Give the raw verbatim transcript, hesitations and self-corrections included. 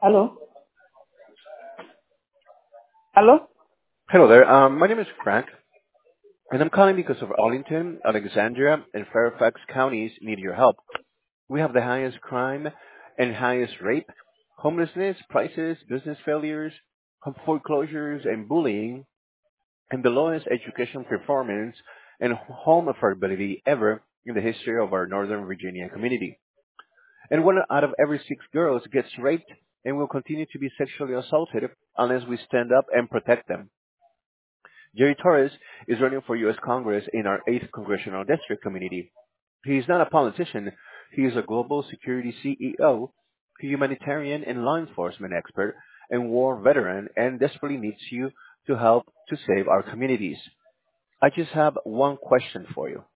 Hello? Hello? Hello there. Um, my name is Frank, and I'm calling because of Arlington, Alexandria, and Fairfax counties need your help. We have the highest crime and highest rape, homelessness, prices, business failures, home foreclosures, and bullying, and the lowest education performance and home affordability ever in the history of our Northern Virginia community. And one out of every six girls gets raped and will continue to be sexually assaulted unless we stand up and protect them. Jerry Torres is running for U S. Congress in our eighth Congressional District community. He is not a politician. He is a global security C E O, humanitarian and law enforcement expert, and war veteran, and desperately needs you to help to save our communities. I just have one question for you.